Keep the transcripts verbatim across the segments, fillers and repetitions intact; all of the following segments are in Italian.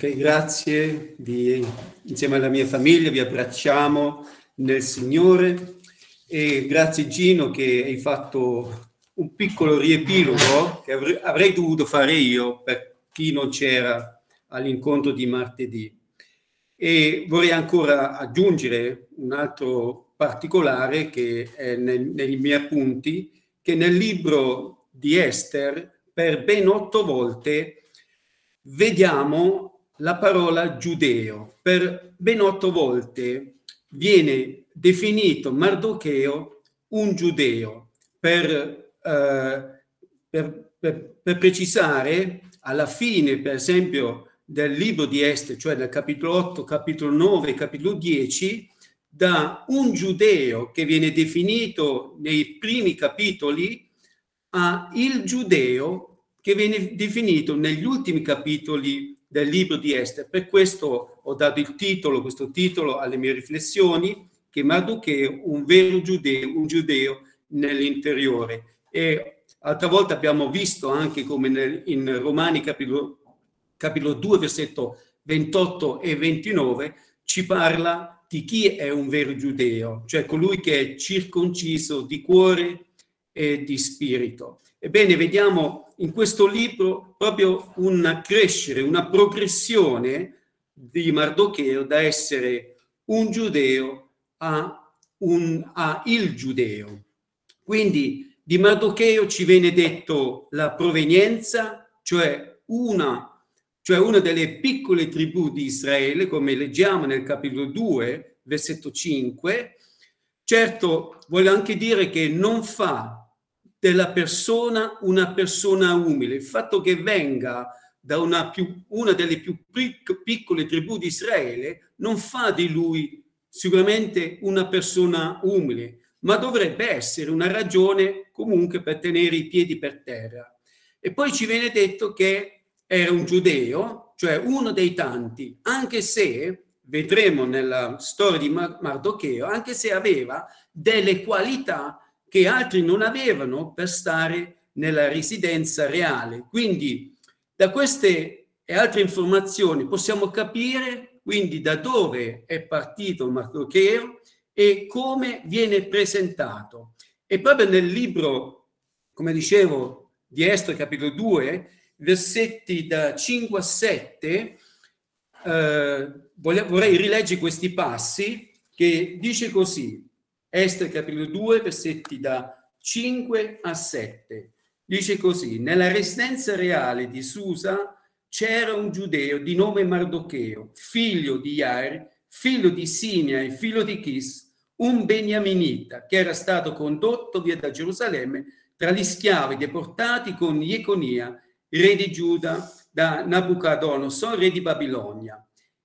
Ok, grazie. Vi, insieme alla mia famiglia vi abbracciamo nel Signore e grazie Gino che hai fatto un piccolo riepilogo che avrei, avrei dovuto fare io per chi non c'era all'incontro di martedì. E vorrei ancora aggiungere un altro particolare che è nel, nei miei appunti, che nel libro di Ester per ben otto volte vediamo la parola giudeo. Per ben otto volte viene definito Mardocheo un giudeo. Per, eh, per, per, per precisare, alla fine, per esempio, del libro di Ester, cioè nel capitolo otto, capitolo nove, capitolo dieci, da un giudeo che viene definito nei primi capitoli a il giudeo che viene definito negli ultimi capitoli del libro di Ester. Per questo ho dato il titolo, questo titolo alle mie riflessioni, che Mardocheo, un vero giudeo, un giudeo nell'interiore. E altra volta abbiamo visto anche come nel, in Romani capitolo, capitolo due, versetto ventotto e ventinove, ci parla di chi è un vero giudeo, cioè colui che è circonciso di cuore e di spirito. Ebbene, vediamo in questo libro proprio un crescere, una progressione di Mardocheo da essere un giudeo a, un, a il giudeo. Quindi di Mardocheo ci viene detto la provenienza, cioè una, cioè una delle piccole tribù di Israele, come leggiamo nel capitolo due, versetto cinque. Certo, voglio anche dire che non fa della persona una persona umile. Il fatto che venga da una, più, una delle più pic- piccole tribù di Israele non fa di lui sicuramente una persona umile, ma dovrebbe essere una ragione comunque per tenere i piedi per terra. E poi ci viene detto che era un giudeo, cioè uno dei tanti, anche se, vedremo nella storia di Mardocheo, anche se aveva delle qualità che altri non avevano per stare nella residenza reale. Quindi da queste e altre informazioni possiamo capire quindi da dove è partito Mardocheo e come viene presentato. E proprio nel libro, come dicevo, di Ester, capitolo due, versetti da cinque a sette, eh, vorrei rileggere questi passi che dice così. Ester capitolo due, versetti da cinque a sette. Dice così: nella residenza reale di Susa c'era un giudeo di nome Mardocheo, figlio di Jair, figlio di Simea e figlio di Chis, un beniaminita che era stato condotto via da Gerusalemme tra gli schiavi deportati con Jeconia, re di Giuda, da Nabucodonosor, re di Babilonia.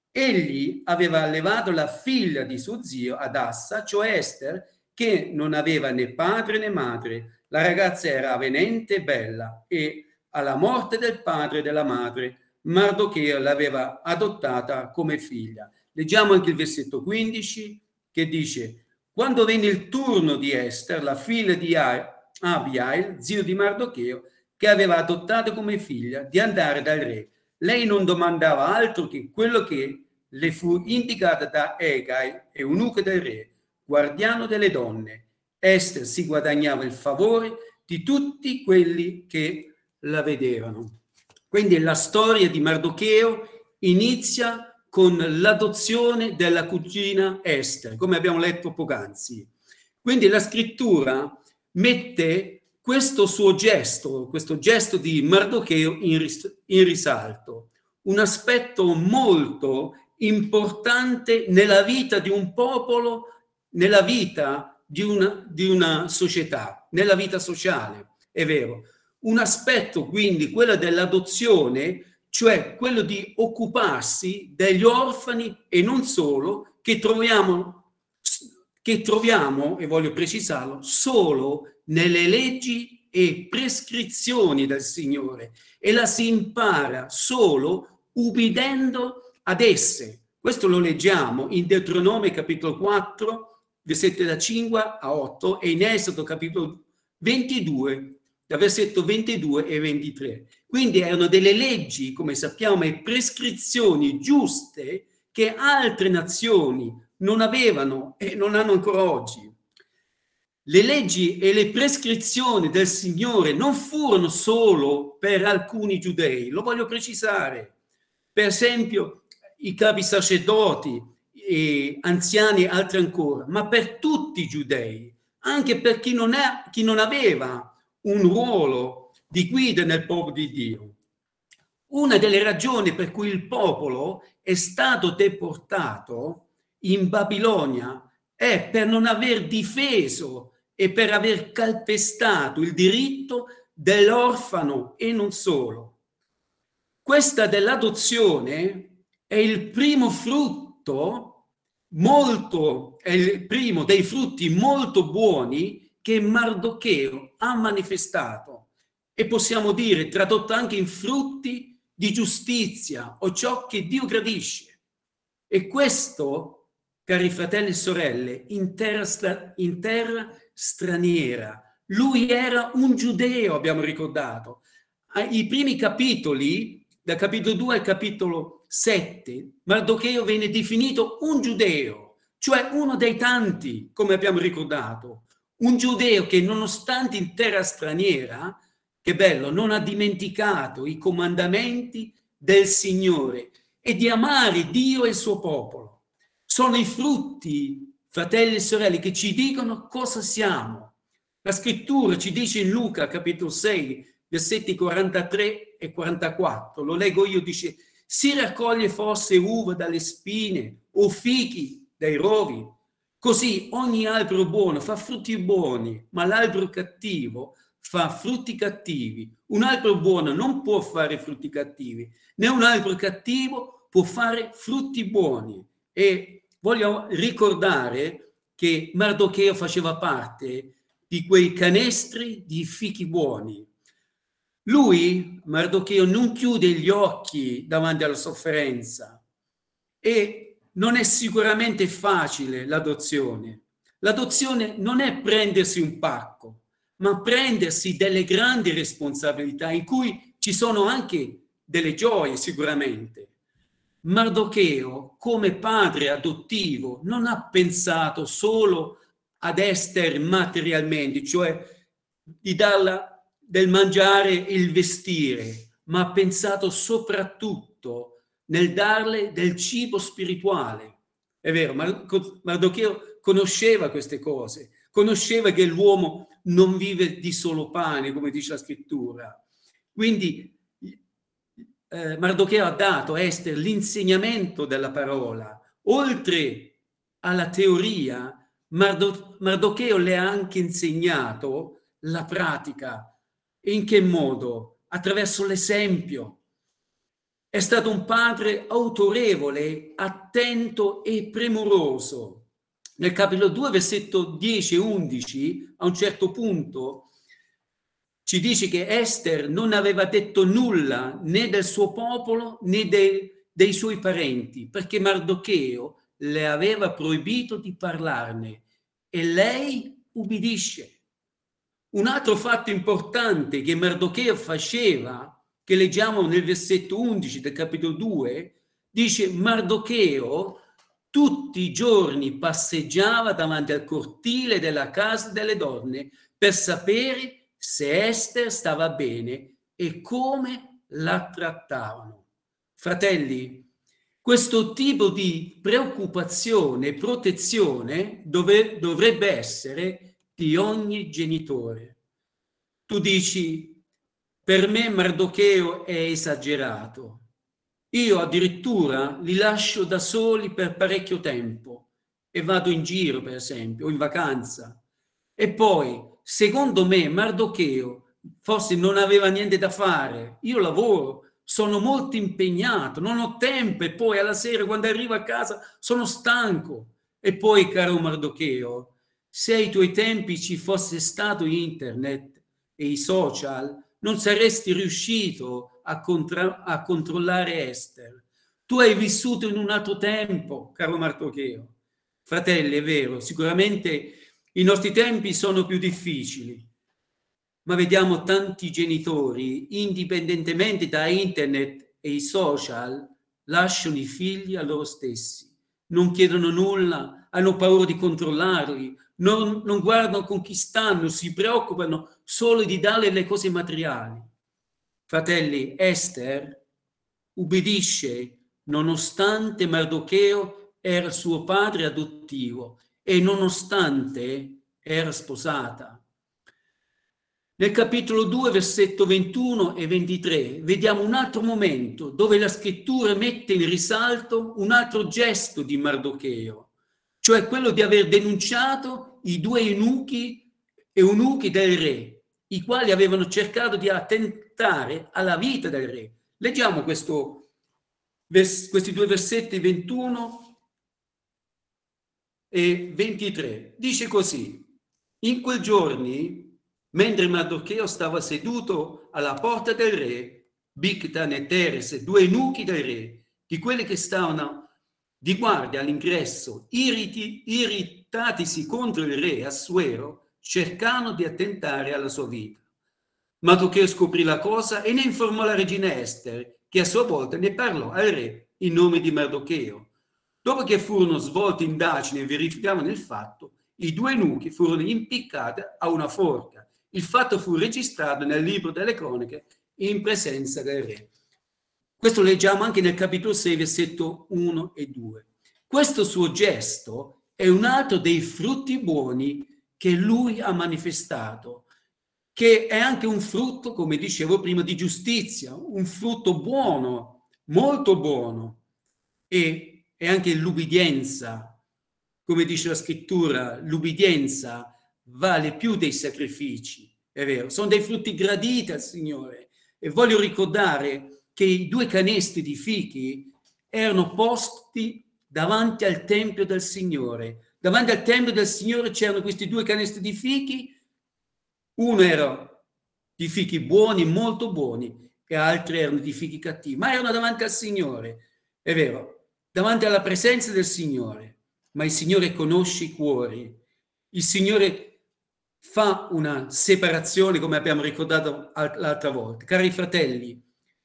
Egli aveva allevato la figlia di suo zio Adassa, cioè Ester, che non aveva né padre né madre. La ragazza era avvenente e bella e alla morte del padre e della madre Mardocheo l'aveva adottata come figlia. Leggiamo anche il versetto quindici che dice: quando venne il turno di Ester, la figlia di Abiail, zio di Mardocheo, che aveva adottato come figlia, di andare dal re, lei non domandava altro che quello che le fu indicata da Egai, eunuco del re, guardiano delle donne. Ester si guadagnava il favore di tutti quelli che la vedevano. Quindi la storia di Mardocheo inizia con l'adozione della cugina Ester, come abbiamo letto poc'anzi. Quindi la scrittura mette questo suo gesto, questo gesto di Mardocheo in, ris- in risalto, un aspetto molto importante nella vita di un popolo, nella vita di una, di una società, nella vita sociale, è vero. Un aspetto quindi, quello dell'adozione, cioè quello di occuparsi degli orfani e non solo, che troviamo, che troviamo, e voglio precisarlo, solo nelle leggi e prescrizioni del Signore, e la si impara solo ubbidendo ad esse. Questo lo leggiamo in Deuteronomio capitolo quattro, versetti da cinque a otto, e in Esodo capitolo ventidue, da versetto ventidue e ventitré. Quindi erano delle leggi, come sappiamo, e prescrizioni giuste che altre nazioni non avevano e non hanno ancora oggi. Le leggi e le prescrizioni del Signore non furono solo per alcuni giudei, lo voglio precisare. Per esempio, i capi sacerdoti, e anziani e altri ancora, ma per tutti i giudei, anche per chi non, è, chi non aveva un ruolo di guida nel popolo di Dio. Una delle ragioni per cui il popolo è stato deportato in Babilonia è per non aver difeso e per aver calpestato il diritto dell'orfano e non solo. Questa dell'adozione è il primo frutto molto, è il primo dei frutti molto buoni che Mardocheo ha manifestato, e possiamo dire tradotto anche in frutti di giustizia o ciò che Dio gradisce. E questo, cari fratelli e sorelle, in terra, in terra straniera. Lui era un giudeo, abbiamo ricordato. I primi capitoli, dal capitolo due al capitolo sette, Mardocheo viene definito un giudeo, cioè uno dei tanti, come abbiamo ricordato. Un giudeo che, nonostante in terra straniera, che bello, non ha dimenticato i comandamenti del Signore e di amare Dio e il suo popolo. Sono i frutti, fratelli e sorelle, che ci dicono cosa siamo. La scrittura ci dice in Luca, capitolo sei, versetti quarantatré e quarantaquattro, lo leggo io, dice: si raccoglie forse uva dalle spine o fichi dai rovi? Così ogni albero buono fa frutti buoni, ma l'albero cattivo fa frutti cattivi. Un albero buono non può fare frutti cattivi, né un albero cattivo può fare frutti buoni. E voglio ricordare che Mardocheo faceva parte di quei canestri di fichi buoni. Lui, Mardocheo, non chiude gli occhi davanti alla sofferenza, e non è sicuramente facile l'adozione. L'adozione non è prendersi un pacco, ma prendersi delle grandi responsabilità in cui ci sono anche delle gioie sicuramente. Mardocheo, come padre adottivo, non ha pensato solo ad Ester materialmente, cioè di darla del mangiare e il vestire, ma ha pensato soprattutto nel darle del cibo spirituale. È vero, Mardocheo conosceva queste cose, conosceva che l'uomo non vive di solo pane, come dice la scrittura. Quindi eh, Mardocheo ha dato a Ester l'insegnamento della parola. Oltre alla teoria, Mardo, Mardocheo le ha anche insegnato la pratica. In che modo? Attraverso l'esempio. È stato un padre autorevole, attento e premuroso. Nel capitolo due, versetto dieci e undici, a un certo punto, ci dice che Ester non aveva detto nulla né del suo popolo né dei, dei suoi parenti, perché Mardocheo le aveva proibito di parlarne, e lei ubbidisce. Un altro fatto importante che Mardocheo faceva, che leggiamo nel versetto undici del capitolo due, dice: Mardocheo tutti i giorni passeggiava davanti al cortile della casa delle donne per sapere se Ester stava bene e come la trattavano. Fratelli, questo tipo di preoccupazione e protezione dove, dovrebbe essere di ogni genitore. Tu dici: per me Mardocheo è esagerato. Io addirittura li lascio da soli per parecchio tempo e vado in giro, per esempio, o in vacanza. E poi, secondo me, Mardocheo forse non aveva niente da fare. Io lavoro, sono molto impegnato, non ho tempo, e poi alla sera, quando arrivo a casa, sono stanco. E poi, caro Mardocheo, se ai tuoi tempi ci fosse stato internet e i social, non saresti riuscito a, contra- a controllare Ester. Tu hai vissuto in un altro tempo, caro Mardocheo. Fratelli, è vero, sicuramente i nostri tempi sono più difficili, ma vediamo tanti genitori, indipendentemente da internet e i social, lasciano i figli a loro stessi, non chiedono nulla, hanno paura di controllarli, non, non guardano con chi stanno, si preoccupano solo di dare le cose materiali. Fratelli, Esther ubbidisce nonostante Mardocheo era suo padre adottivo e nonostante era sposata. Nel capitolo due, versetto ventuno e ventitré, vediamo un altro momento dove la scrittura mette in risalto un altro gesto di Mardocheo, cioè quello di aver denunciato i due eunuchi, eunuchi del re, i quali avevano cercato di attentare alla vita del re. Leggiamo questo, questi due versetti ventuno e ventitré. Dice così: in quei giorni, mentre Mardocheo stava seduto alla porta del re, Bigtan e Teres, due eunuchi del re, di quelli che stavano di guardia all'ingresso, irriti, irritatisi contro il re Assuero, cercano di attentare alla sua vita. Mardocheo scoprì la cosa e ne informò la regina Ester, che a sua volta ne parlò al re in nome di Mardocheo. Dopo che furono svolte indagini e verificavano il fatto, i due eunuchi furono impiccati a una forca. Il fatto fu registrato nel libro delle cronache in presenza del re. Questo leggiamo anche nel capitolo sei, versetto uno e due. Questo suo gesto è un altro dei frutti buoni che lui ha manifestato, che è anche un frutto, come dicevo prima, di giustizia, un frutto buono, molto buono, e è anche l'ubbidienza. Come dice la scrittura, l'ubbidienza vale più dei sacrifici, è vero, sono dei frutti graditi al Signore. E voglio ricordare che i due canestri di fichi erano posti davanti al Tempio del Signore. Davanti al Tempio del Signore c'erano questi due canestri di fichi, uno era di fichi buoni, molto buoni, e altri erano di fichi cattivi, ma erano davanti al Signore, è vero, davanti alla presenza del Signore. Ma il Signore conosce i cuori, il Signore fa una separazione, come abbiamo ricordato l'altra volta. Cari fratelli,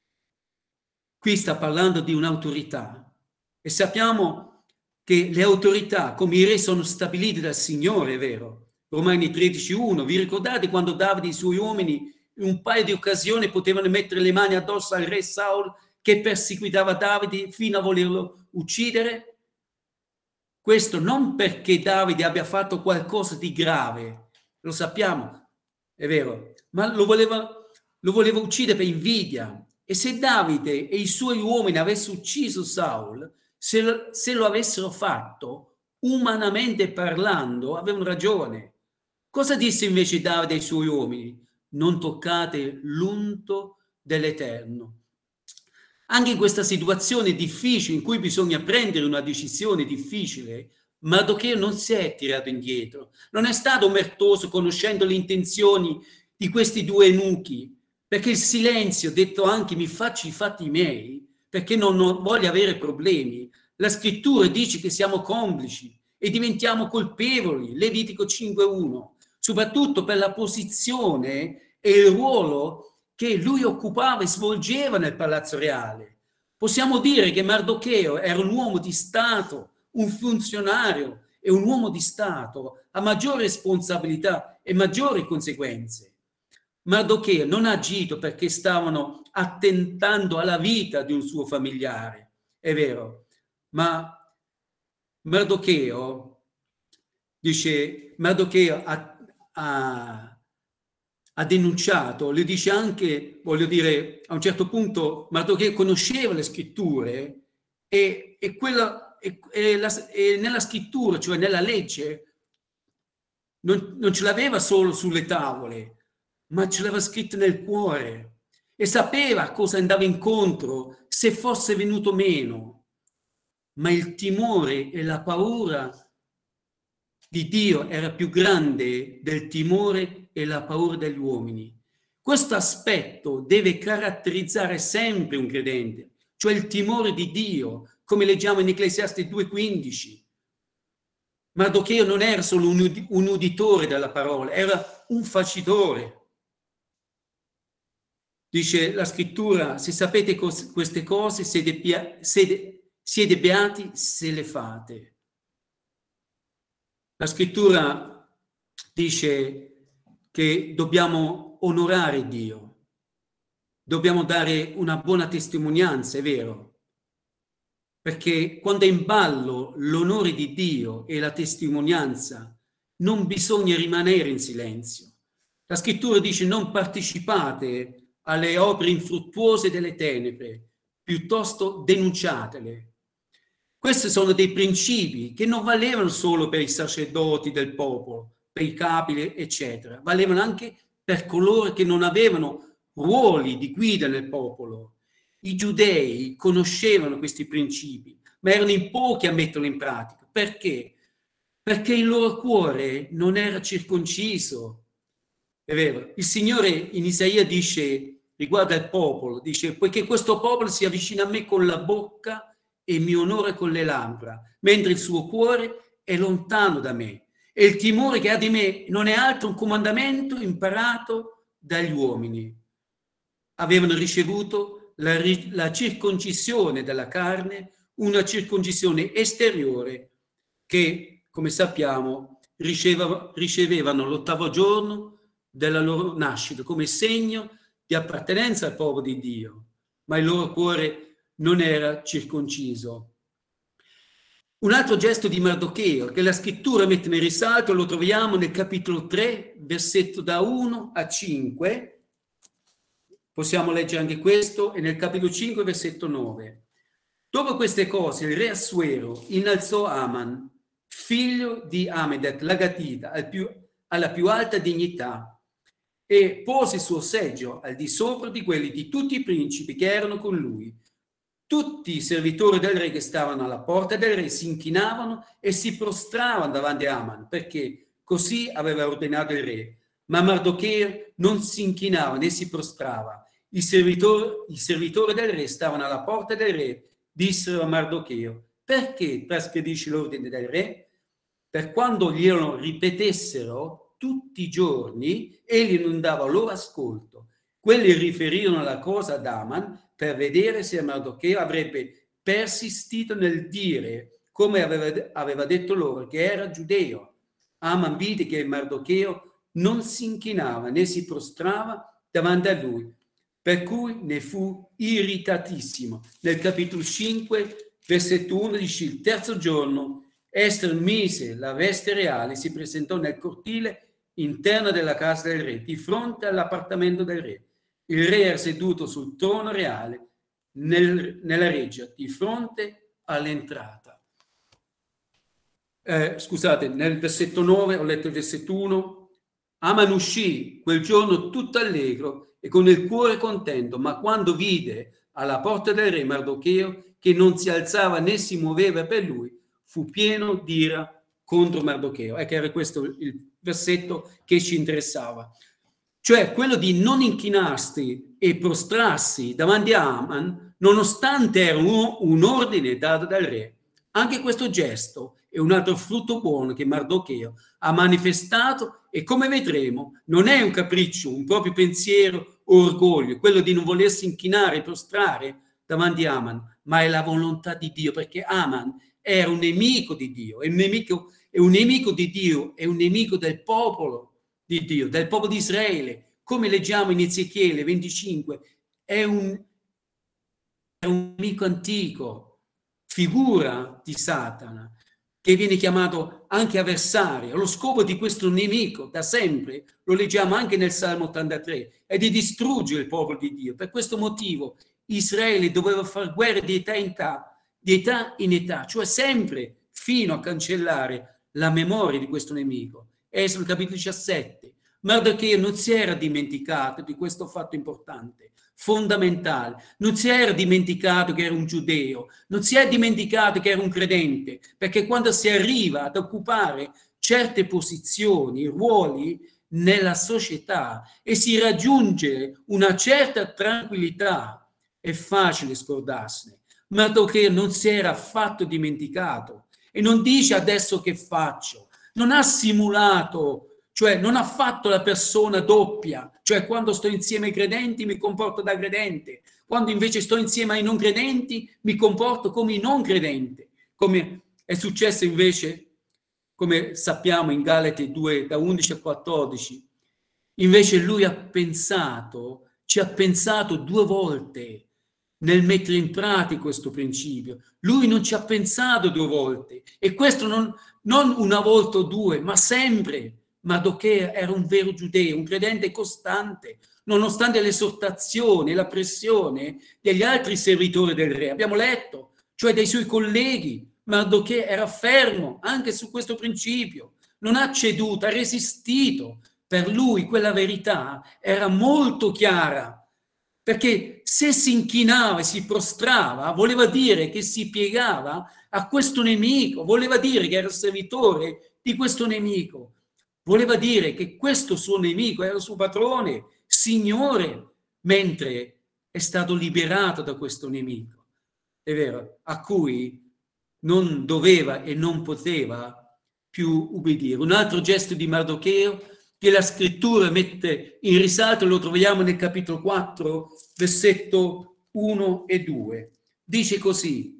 qui sta parlando di un'autorità e sappiamo che le autorità come i re sono stabilite dal Signore, è vero? Romani tredici uno, vi ricordate quando Davide e i suoi uomini in un paio di occasioni potevano mettere le mani addosso al re Saul che perseguitava Davide fino a volerlo uccidere? Questo non perché Davide abbia fatto qualcosa di grave, lo sappiamo, è vero, ma lo voleva, lo voleva uccidere per invidia. E se Davide e i suoi uomini avessero ucciso Saul, se lo, se lo avessero fatto, umanamente parlando, avevano ragione. Cosa disse invece Davide ai suoi uomini? Non toccate l'unto dell'Eterno. Anche in questa situazione difficile, in cui bisogna prendere una decisione difficile, Mardocheo non si è tirato indietro, non è stato omertoso conoscendo le intenzioni di questi due eunuchi, perché il silenzio, detto anche mi faccio i fatti miei, perché non, non voglio avere problemi. La scrittura dice che siamo complici e diventiamo colpevoli, Levitico cinque uno, soprattutto per la posizione e il ruolo che lui occupava e svolgeva nel palazzo reale. Possiamo dire che Mardocheo era un uomo di Stato, un funzionario e un uomo di Stato a maggiore responsabilità e maggiori conseguenze. Mardocheo non ha agito perché stavano attentando alla vita di un suo familiare, è vero, ma Mardocheo dice, Mardocheo ha, ha ha denunciato, le dice anche, voglio dire, a un certo punto Mardocheo conosceva le scritture e, e, quella, e, e, la, e nella scrittura, cioè nella legge, non, non ce l'aveva solo sulle tavole, ma ce l'aveva scritto nel cuore e sapeva a cosa andava incontro se fosse venuto meno. Ma il timore e la paura di Dio era più grande del timore e la paura degli uomini. Questo aspetto deve caratterizzare sempre un credente, cioè il timore di Dio, come leggiamo in Ecclesiaste due quindici. Mardocheo non era solo un, ud- un uditore della parola, era un facitore. Dice la scrittura, se sapete cos- queste cose, siete, pia- siete, siete beati se le fate. La scrittura dice che dobbiamo onorare Dio, dobbiamo dare una buona testimonianza, è vero, perché quando è in ballo l'onore di Dio e la testimonianza, non bisogna rimanere in silenzio. La scrittura dice non partecipate alle opere infruttuose delle tenebre, piuttosto denunciatele. Questi sono dei principi che non valevano solo per i sacerdoti del popolo, per i capi, eccetera, valevano anche per coloro che non avevano ruoli di guida nel popolo. I giudei conoscevano questi principi, ma erano in pochi a metterli in pratica. Perché? Perché il loro cuore non era circonciso. È vero, il Signore in Isaia dice, riguardo al popolo, dice, poiché questo popolo si avvicina a me con la bocca e mi onora con le labbra, mentre il suo cuore è lontano da me. E il timore che ha di me non è altro un comandamento imparato dagli uomini. Avevano ricevuto la, la circoncisione della carne, una circoncisione esteriore che, come sappiamo, riceveva, ricevevano l'ottavo giorno della loro nascita come segno di appartenenza al popolo di Dio, ma il loro cuore non era circonciso. Un altro gesto di Mardocheo che la scrittura mette in risalto lo troviamo nel capitolo tre, versetto da uno a cinque. Possiamo leggere anche questo, e nel capitolo cinque, versetto nove. Dopo queste cose, il re Assuero innalzò Aman, figlio di Amedet, l'Agatita, al più, alla più alta dignità, e pose il suo seggio al di sopra di quelli di tutti i principi che erano con lui. Tutti i servitori del re che stavano alla porta del re si inchinavano e si prostravano davanti a Aman, perché così aveva ordinato il re. Ma Mardocheo non si inchinava né si prostrava. I servitori, i servitori del re stavano alla porta del re, dissero a Mardocheo: perché trasgredisci l'ordine del re? Per quando glielo ripetessero tutti i giorni, egli non dava loro ascolto. Quelli riferirono la cosa ad Aman per vedere se Mardocheo avrebbe persistito nel dire, come aveva, aveva detto loro, che era giudeo. Aman vide che Mardocheo non si inchinava né si prostrava davanti a lui, per cui ne fu irritatissimo. Nel capitolo cinque, versetto uno, dice: il terzo giorno Ester mise la veste reale e si presentò nel cortile interno della casa del re, di fronte all'appartamento del re. Il re era seduto sul trono reale nel, nella reggia, di fronte all'entrata. Eh, scusate, nel versetto nove, ho letto il versetto uno, Aman uscì quel giorno tutto allegro e con il cuore contento, ma quando vide alla porta del re Mardocheo che non si alzava né si muoveva per lui, fu pieno di ira contro Mardocheo. Ecco, era questo il versetto che ci interessava. Cioè quello di non inchinarsi e prostrarsi davanti a Aman, nonostante era un, un ordine dato dal re. Anche questo gesto è un altro frutto buono che Mardocheo ha manifestato e, come vedremo, non è un capriccio, un proprio pensiero o orgoglio, quello di non volersi inchinare e prostrare davanti a Aman, ma è la volontà di Dio, perché Aman era un nemico di Dio, è un nemico, è un nemico di Dio, è un nemico del popolo di Dio, del popolo di Israele, come leggiamo in Ezechiele venticinque, è un, è un nemico antico, figura di Satana, che viene chiamato anche avversario. Lo scopo di questo nemico, da sempre, lo leggiamo anche nel Salmo ottantatré, è di distruggere il popolo di Dio. Per questo motivo Israele doveva fare guerra di età in età, di età in età, cioè sempre fino a cancellare la memoria di questo nemico. Esodo capitolo diciassette. Mardocheo non si era dimenticato di questo fatto importante, fondamentale. Non si era dimenticato che era un giudeo, non si è dimenticato che era un credente, perché quando si arriva ad occupare certe posizioni, ruoli nella società e si raggiunge una certa tranquillità, è facile scordarsene. Mardocheo non si era affatto dimenticato e non dice adesso che faccio, non ha simulato, cioè non ha fatto la persona doppia cioè quando sto insieme ai credenti mi comporto da credente, quando invece sto insieme ai non credenti mi comporto come i non credenti, come è successo invece, come sappiamo in Galati due, da undici a quattordici. Invece lui ha pensato, ci ha pensato due volte nel mettere in pratica questo principio. Lui non ci ha pensato due volte, e questo non, non una volta o due, ma sempre. Mardocheo era un vero giudeo, un credente costante, nonostante l'esortazione e la pressione degli altri servitori del re. Abbiamo letto, cioè dei suoi colleghi. Mardocheo era fermo anche su questo principio, non ha ceduto, ha resistito. Per lui quella verità era molto chiara, perché se si inchinava e si prostrava, voleva dire che si piegava a questo nemico, voleva dire che era servitore di questo nemico, voleva dire che questo suo nemico era il suo padrone, signore, mentre è stato liberato da questo nemico, è vero, a cui non doveva e non poteva più ubbidire. Un altro gesto di Mardocheo che la scrittura mette in risalto, lo troviamo nel capitolo quattro, versetto uno e due. Dice così: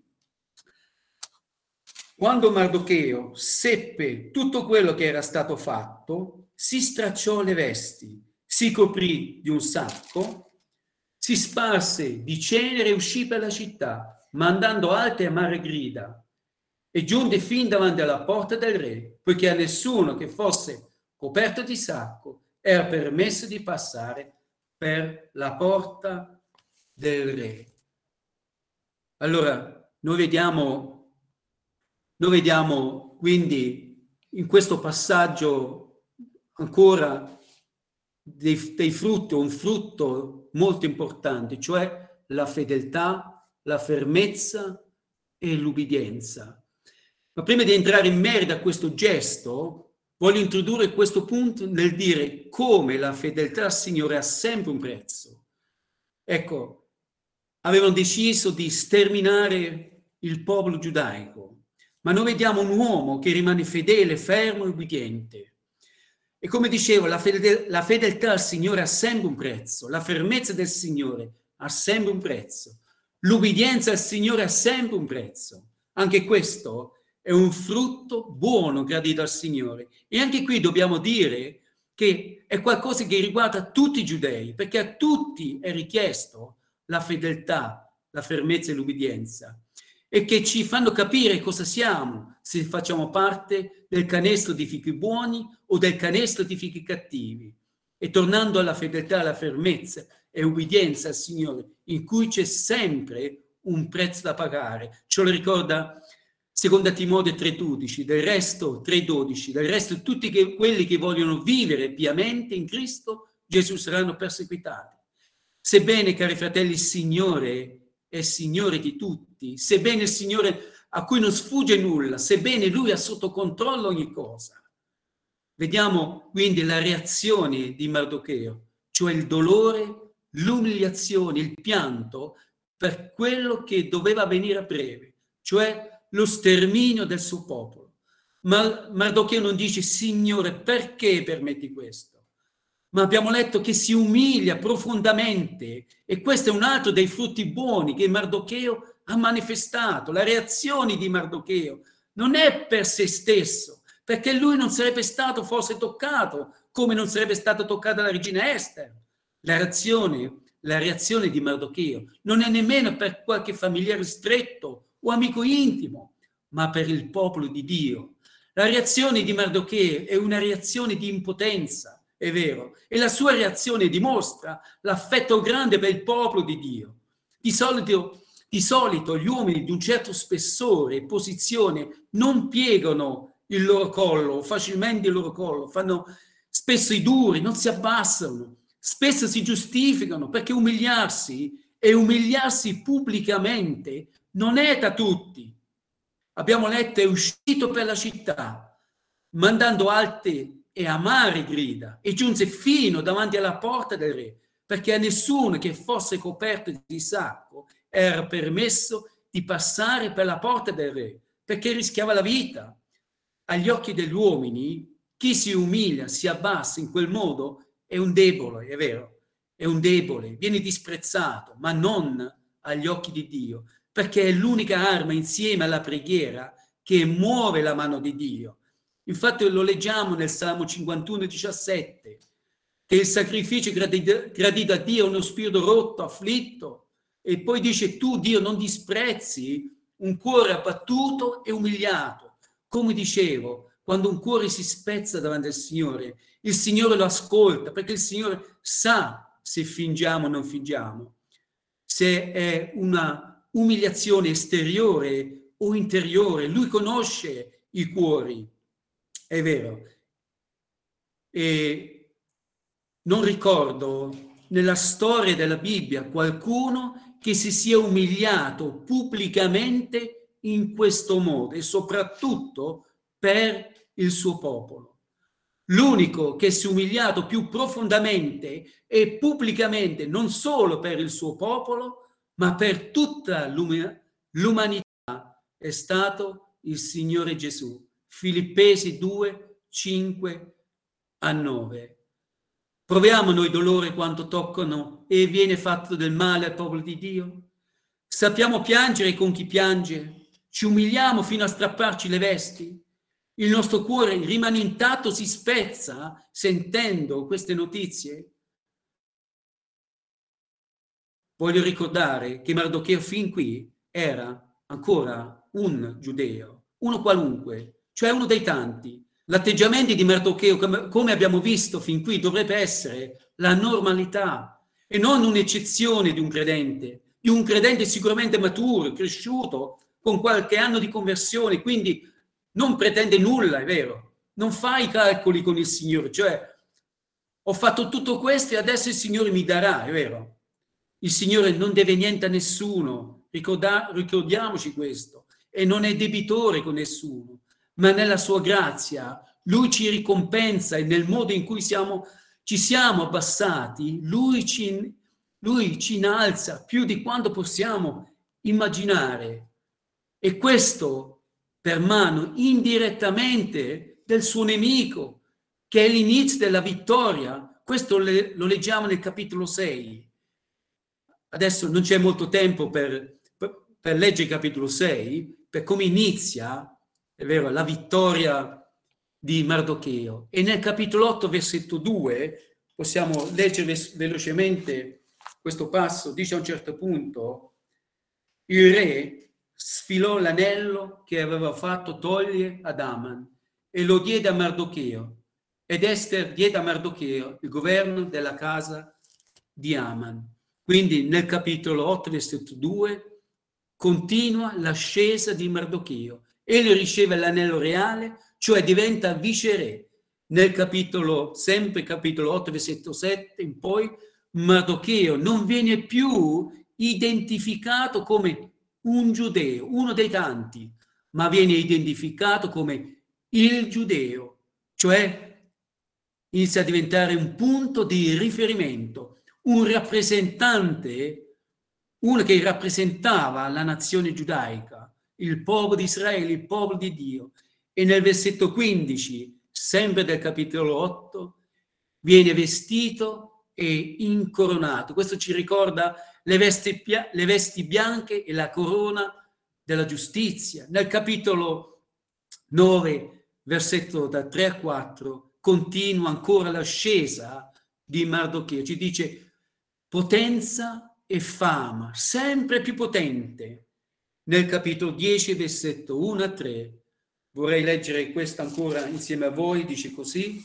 quando Mardocheo seppe tutto quello che era stato fatto, si stracciò le vesti, si coprì di un sacco, si sparse di cenere e uscì per la città, mandando alte e amare grida, e giunse fin davanti alla porta del re, poiché a nessuno che fosse coperto di sacco era permesso di passare per la porta del re. Allora, noi vediamo, noi vediamo quindi in questo passaggio ancora dei, dei frutti, un frutto molto importante, cioè la fedeltà, la fermezza e l'ubbidienza. Ma prima di entrare in merito a questo gesto, voglio introdurre questo punto nel dire come la fedeltà al Signore ha sempre un prezzo. Ecco, avevano deciso di sterminare il popolo giudaico, ma noi vediamo un uomo che rimane fedele, fermo e ubbidiente. E come dicevo, la, fedel- la fedeltà al Signore ha sempre un prezzo, la fermezza del Signore ha sempre un prezzo, l'ubbidienza al Signore ha sempre un prezzo. Anche questo è un frutto buono gradito al Signore. E anche qui dobbiamo dire che è qualcosa che riguarda tutti i giudei, perché a tutti è richiesto la fedeltà, la fermezza e l'ubbidienza, e che ci fanno capire cosa siamo, se facciamo parte del canestro di fichi buoni o del canestro di fichi cattivi. E tornando alla fedeltà, alla fermezza e ubbidienza al Signore, in cui c'è sempre un prezzo da pagare. Ce lo ricorda Seconda Timoteo tre dodici, del resto tre dodici, del resto tutti che, quelli che vogliono vivere piamente in Cristo Gesù saranno perseguitati. Sebbene, cari fratelli, il Signore è Signore di tutti, sebbene il Signore a cui non sfugge nulla, sebbene Lui ha sotto controllo ogni cosa. Vediamo quindi la reazione di Mardocheo, cioè il dolore, l'umiliazione, il pianto per quello che doveva avvenire a breve, cioè lo sterminio del suo popolo. Ma Mardocheo non dice: Signore, perché permetti questo? Ma abbiamo letto che si umilia profondamente, e questo è un altro dei frutti buoni che Mardocheo ha manifestato. La reazione di Mardocheo non è per se stesso, perché lui non sarebbe stato forse toccato come non sarebbe stata toccata la regina Ester. La reazione, la reazione di Mardocheo non è nemmeno per qualche familiare stretto o amico intimo, ma per il popolo di Dio. La reazione di Mardocheo è una reazione di impotenza, è vero, e la sua reazione dimostra l'affetto grande per il popolo di Dio. Di solito, di solito gli uomini di un certo spessore e posizione non piegano il loro collo, facilmente il loro collo, fanno spesso i duri, non si abbassano, spesso si giustificano, perché umiliarsi e umiliarsi pubblicamente non è da tutti. Abbiamo letto: è uscito per la città, mandando alte e amare grida, e giunse fino davanti alla porta del re, perché a nessuno che fosse coperto di sacco era permesso di passare per la porta del re, perché rischiava la vita. Agli occhi degli uomini, chi si umilia, si abbassa in quel modo, è un debole, è vero, è un debole, viene disprezzato, ma non agli occhi di Dio, perché è l'unica arma insieme alla preghiera che muove la mano di Dio. Infatti lo leggiamo nel Salmo cinquantuno, diciassette, che il sacrificio gradito a Dio è uno spirito rotto, afflitto, e poi dice: tu, Dio, non disprezzi un cuore abbattuto e umiliato. Come dicevo, quando un cuore si spezza davanti al Signore, il Signore lo ascolta, perché il Signore sa se fingiamo o non fingiamo, se è una umiliazione esteriore o interiore. Lui conosce i cuori, è vero. E non ricordo nella storia della Bibbia qualcuno che si sia umiliato pubblicamente in questo modo, e soprattutto per il suo popolo. L'unico che si è umiliato più profondamente e pubblicamente, non solo per il suo popolo, ma per tutta l'umanità, è stato il Signore Gesù. Filippesi due, cinque a nove. Proviamo noi dolore quando toccano e viene fatto del male al popolo di Dio? Sappiamo piangere con chi piange? Ci umiliamo fino a strapparci le vesti? Il nostro cuore rimane intatto, si spezza sentendo queste notizie? Voglio ricordare che Mardocheo fin qui era ancora un giudeo, uno qualunque, cioè uno dei tanti. L'atteggiamento di Mardocheo, come abbiamo visto fin qui, dovrebbe essere la normalità e non un'eccezione di un credente, di un credente sicuramente maturo, cresciuto, con qualche anno di conversione, quindi non pretende nulla, è vero, non fa i calcoli con il Signore, cioè ho fatto tutto questo e adesso il Signore mi darà, è vero. Il Signore non deve niente a nessuno, ricorda, ricordiamoci questo, e non è debitore con nessuno, ma nella sua grazia Lui ci ricompensa, e nel modo in cui siamo, ci siamo abbassati, Lui ci, Lui ci innalza più di quanto possiamo immaginare. E questo per mano indirettamente del suo nemico, che è l'inizio della vittoria. Questo le, lo leggiamo nel capitolo sei. Adesso non c'è molto tempo per, per, per leggere il capitolo sei, per come inizia, è vero, la vittoria di Mardocheo. E nel capitolo otto, versetto due, possiamo leggere velocemente questo passo. Dice a un certo punto: il re sfilò l'anello che aveva fatto togliere ad Aman e lo diede a Mardocheo, ed Ester diede a Mardocheo il governo della casa di Aman. Quindi nel capitolo otto, versetto due, continua l'ascesa di Mardocheo. Egli riceve l'anello reale, cioè diventa viceré. Nel capitolo, sempre capitolo otto, versetto sette, in poi, Mardocheo non viene più identificato come un giudeo, uno dei tanti, ma viene identificato come il giudeo, cioè inizia a diventare un punto di riferimento, un rappresentante, uno che rappresentava la nazione giudaica, il popolo di Israele, il popolo di Dio. E nel versetto quindici, sempre del capitolo otto, viene vestito e incoronato. Questo ci ricorda le vesti, le vesti bianche e la corona della giustizia. Nel capitolo nove, versetto da tre a quattro, continua ancora l'ascesa di Mardocheo. Ci dice: potenza e fama, sempre più potente. Nel capitolo dieci, versetto uno a tre, vorrei leggere questo ancora insieme a voi, dice così: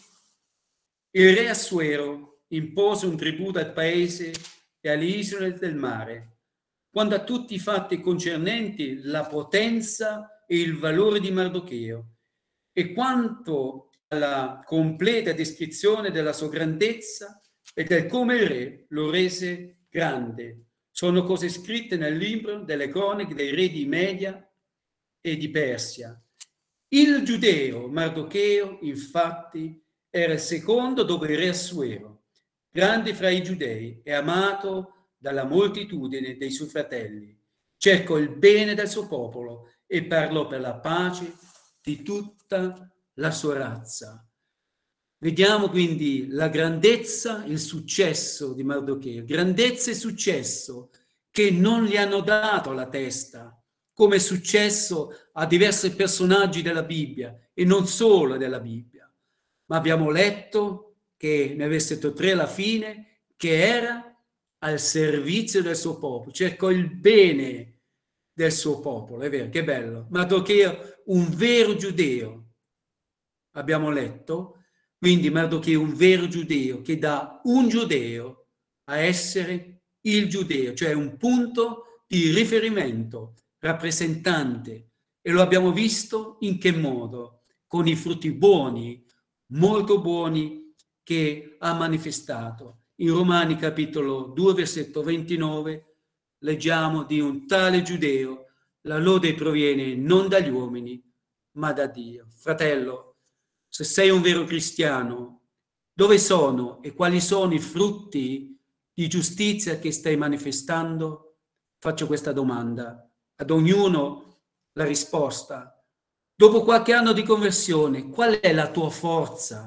il re Assuero impose un tributo al paese e alle isole del mare, quando a tutti i fatti concernenti la potenza e il valore di Mardocheo, e quanto alla completa descrizione della sua grandezza e del come il re lo rese grande. Sono cose scritte nel libro delle croniche dei re di Media e di Persia. Il giudeo Mardocheo, infatti, era il secondo dopo il re Assuero, grande fra i giudei e amato dalla moltitudine dei suoi fratelli. Cercò il bene del suo popolo e parlò per la pace di tutta la sua razza. Vediamo quindi la grandezza, il successo di Mardocheo, grandezza e successo che non gli hanno dato la testa, come è successo a diversi personaggi della Bibbia e non solo della Bibbia. Ma abbiamo letto che nel versetto tre alla fine che era al servizio del suo popolo, cercò il bene del suo popolo, è vero, che bello. Mardocheo, un vero giudeo, abbiamo letto. Quindi Mardocheo è un vero giudeo che dà un giudeo a essere il giudeo, cioè un punto di riferimento, rappresentante. E lo abbiamo visto in che modo? Con i frutti buoni, molto buoni, che ha manifestato. In Romani capitolo due, versetto ventinove, leggiamo di un tale giudeo, la lode proviene non dagli uomini, ma da Dio. Fratello, se sei un vero cristiano, dove sono e quali sono i frutti di giustizia che stai manifestando? Faccio questa domanda ad ognuno la risposta. Dopo qualche anno di conversione, qual è la tua forza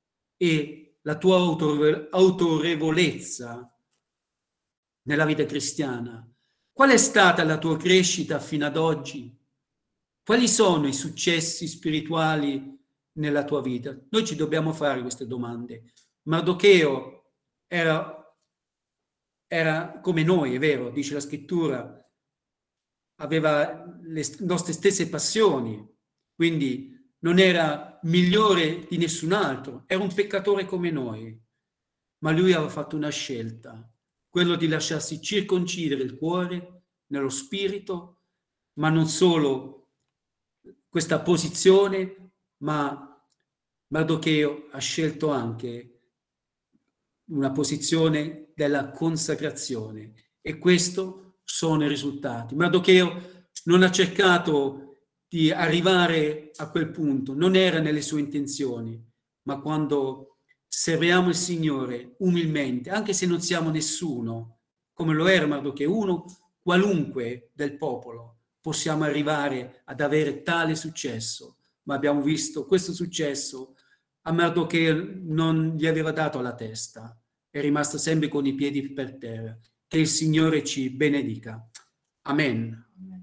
e la tua autorevolezza nella vita cristiana? Qual è stata la tua crescita fino ad oggi? Quali sono i successi spirituali nella tua vita? Noi ci dobbiamo fare queste domande. Mardocheo era, era come noi, è vero, dice la scrittura, aveva le nostre stesse passioni, quindi non era migliore di nessun altro, era un peccatore come noi, ma lui aveva fatto una scelta, quello di lasciarsi circoncidere il cuore nello spirito, ma non solo questa posizione, ma Mardocheo ha scelto anche una posizione della consacrazione e questo sono i risultati. Mardocheo non ha cercato di arrivare a quel punto, non era nelle sue intenzioni, ma quando serviamo il Signore umilmente, anche se non siamo nessuno, come lo era Mardocheo, uno qualunque del popolo, possiamo arrivare ad avere tale successo. Ma abbiamo visto questo successo a Mardocheo non gli aveva dato la testa, è rimasto sempre con i piedi per terra. Che il Signore ci benedica. Amen.